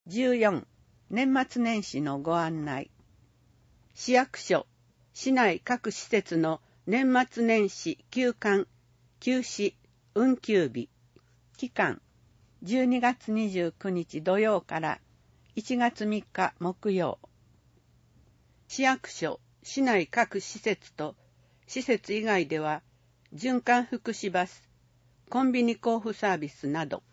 14、年末年始のご案内。市役所、市内各施設の年末年始休館、休止、運休日、期間、12月29日土曜から1月3日木曜。市役所、市内各施設と施設以外では、循環福祉バス、コンビニ交付サービスなど。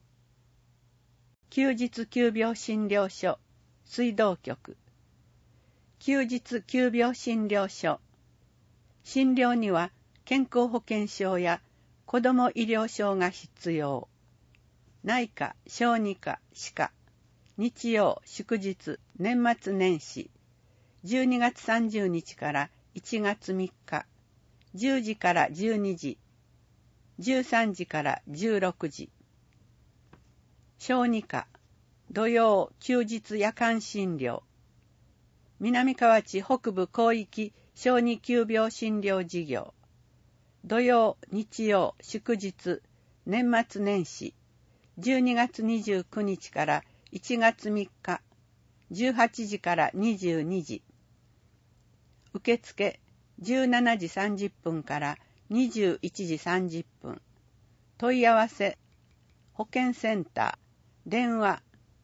休日急病診療所、水道局。休日急病診療所。診療には健康保険証や子ども医療証が必要。内科、小児科、歯科。日曜、祝日、年末年始。12月30日から1月3日。10時から12時。13時から16時。小児科、土曜、休日夜間診療。南河内北部広域小児急病診療事業。土曜、日曜、祝日、年末年始。12月29日から1月3日。18時から22時。受付、17時30分から21時30分。問い合わせ、保健センター。電話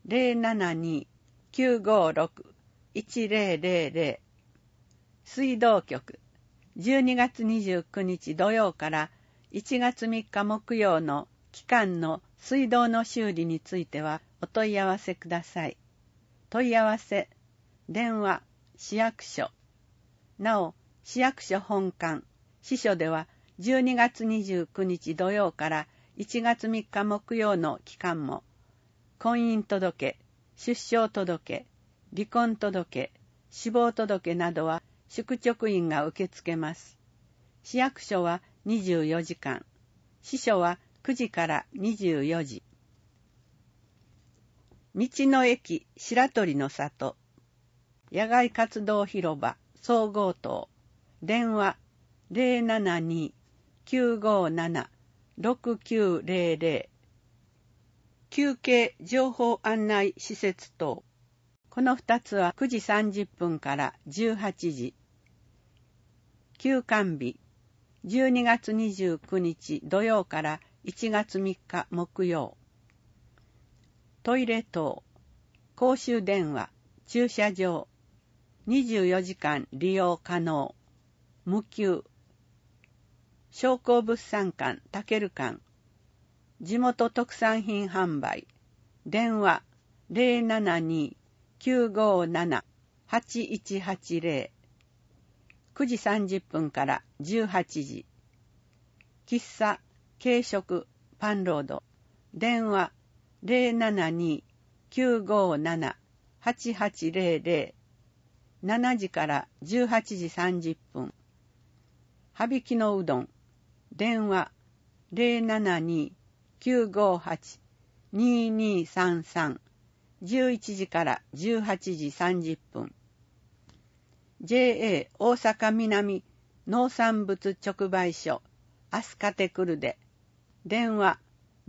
072-956-1000 水道局12月29日土曜から1月3日木曜の期間の水道の修理についてはお問い合わせください。問い合わせ電話市役所なお市役所本館支所では12月29日土曜から1月3日木曜の期間も婚姻届、出生届、離婚届、死亡届などは宿直員が受け付けます。市役所は24時間、支所は9時から24時。道の駅白鳥の里、野外活動広場総合棟、電話 072-957-6900休憩情報案内施設等。この2つは9時30分から18時。休館日、12月29日土曜から1月3日木曜。トイレ等、公衆電話、駐車場、24時間利用可能。無給。商工物産館、タケル館。地元特産品販売。電話 072-957-8180 9時30分から18時。喫茶、軽食、パンロード。電話 072-957-8800 7時から18時30分。羽曳のうどん。電話 072-958-2233 11時から18時30分。JA 大阪南農産物直売所アスカテクルデ。電話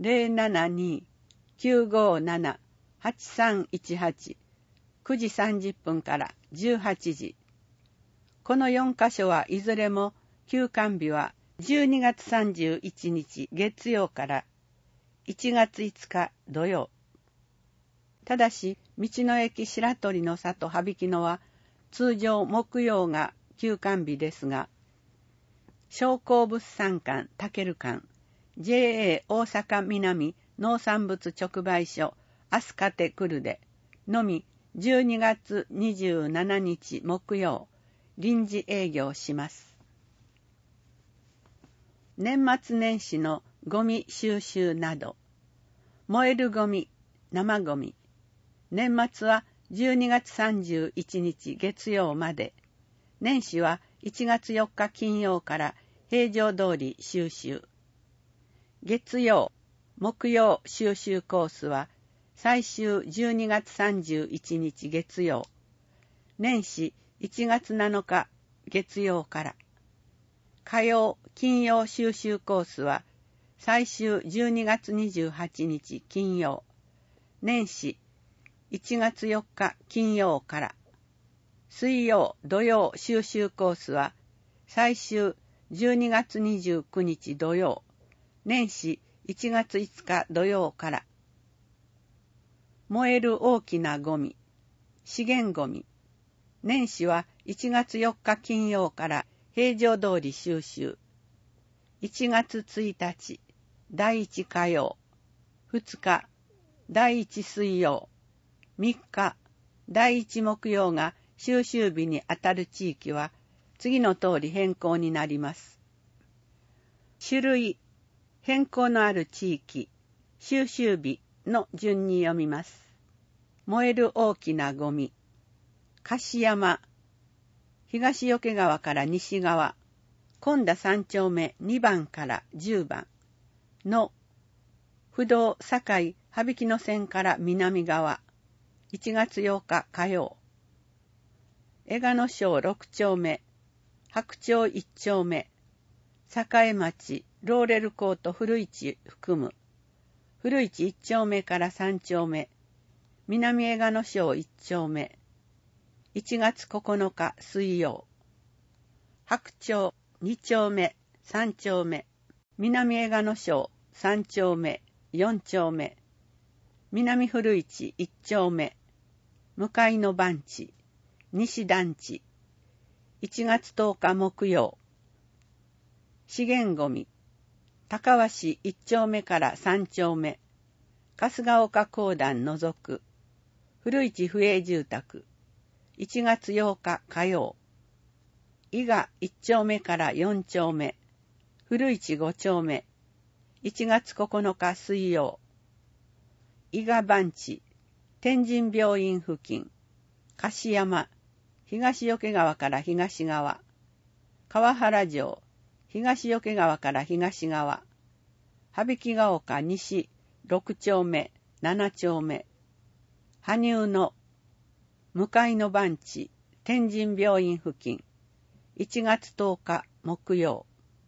072-957-8318 9時30分から18時。この4カ所はいずれも休館日は12月31日月曜から1月5日土曜。ただし、道の駅白鳥の里羽曳野は通常木曜が休館日ですが、商工物産館タケル館、JA 大阪南農産物直売所アスカテクルデのみ12月27日木曜、臨時営業します。年末年始のゴミ収集など、燃えるゴミ、生ゴミ。年末は12月31日月曜まで、年始は1月4日金曜から平常通り収集。月曜、木曜収集コースは最終12月31日月曜、年始1月7日月曜から。火曜、金曜収集コースは最終12月28日金曜、年始 1月4日金曜から。水曜、土曜収集コースは最終12月29日土曜、年始1月5日土曜から。燃える大きなゴミ、資源ゴミ。年始は1月4日金曜から平常通り収集。1月1日、第1火曜、2日、第1水曜、3日、第1木曜が収集日にあたる地域は次の通り変更になります。種類、変更のある地域、収集日の順に読みます。燃える大きなゴミ、樫山、東横川から西側、今田3丁目2番から10番の不動堺羽曳野線から南側、1月8日火曜。江賀野町6丁目、白町1丁目、栄町ローレルコート古市含む、古市1丁目から3丁目、南江賀野町1丁目、1月9日水曜。白町2丁目、3丁目、南江賀野町3丁目、4丁目、南古市1丁目、向かいの番地、西団地、1月10日木曜。資源ゴミ、高鷲1丁目から3丁目、春日岡公団除く、古市府営住宅、1月8日火曜。伊賀1丁目から4丁目、古市5丁目、1月9日水曜。伊賀番地、天神病院付近、樫山、東横川から東側、川原城、東横川から東側、羽曳ヶ丘西6丁目、7丁目、羽生の向かいの番地、天神病院付近、1月10日木曜。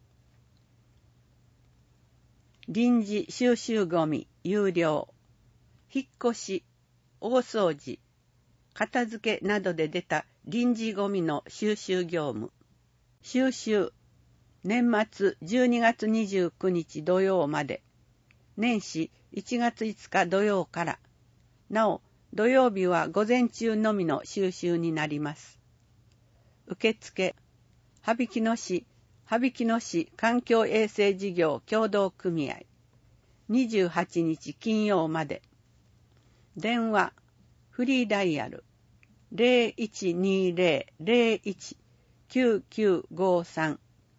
臨時収集ゴミ有料。引っ越し、大掃除、片付けなどで出た臨時ゴミの収集業務。収集、年末12月29日土曜まで。年始1月5日土曜から。なお、土曜日は午前中のみの収集になります。受付、羽曳野市環境衛生事業協同組合。28日金曜まで。電話、フリーダイヤル 0120-01-9953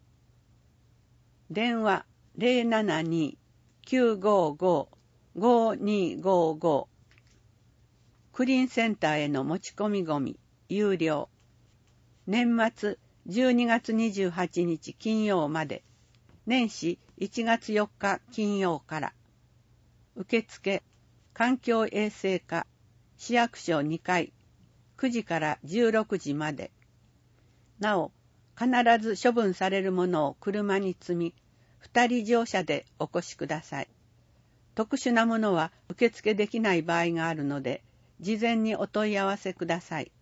電話 072-955-5255 クリーンセンターへの持ち込みゴミ有料。年末12月28日金曜まで。年始1月4日金曜から。受付、環境衛生課、市役所2階、9時から16時まで。なお、必ず処分されるものを車に積み、2人乗車でお越しください。特殊なものは受付できない場合があるので、事前にお問い合わせください。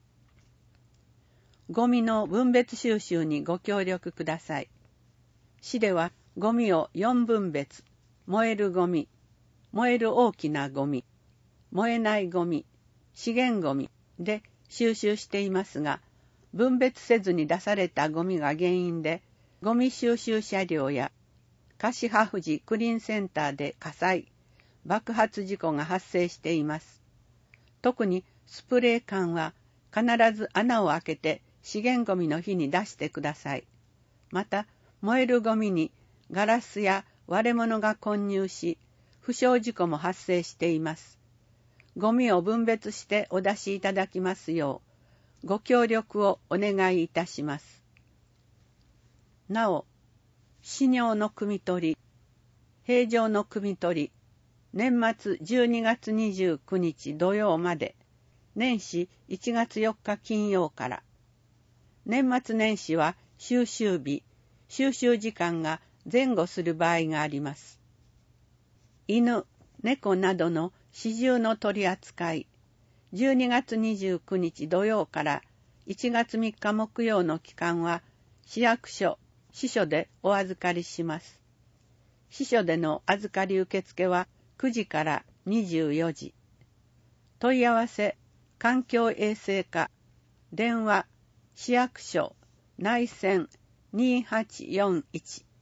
ゴミの分別収集にご協力ください。市ではゴミを4分別、燃えるゴミ、燃える大きなゴミ、燃えないゴミ、資源ゴミで収集していますが、分別せずに出されたゴミが原因で、ゴミ収集車両や樫葉富クリーンセンターで火災、爆発事故が発生しています。特にスプレー缶は必ず穴を開けて資源ゴミの日に出してください。また、燃えるゴミにガラスや割れ物が混入し、負傷事故も発生しています。ゴミを分別してお出しいただきますよう、ご協力をお願いいたします。なお、飼料の汲み取り、平常の汲み取り、年末12月29日土曜まで、年始1月4日金曜から。年末年始は収集日、収集時間が前後する場合があります。犬、猫などの始終の取り扱い、 12月29日土曜から1月3日木曜の期間は市役所、支所でお預かりします。支所での預かり受付は9時から24時。問い合わせ、環境衛生課、電話、市役所、内線2841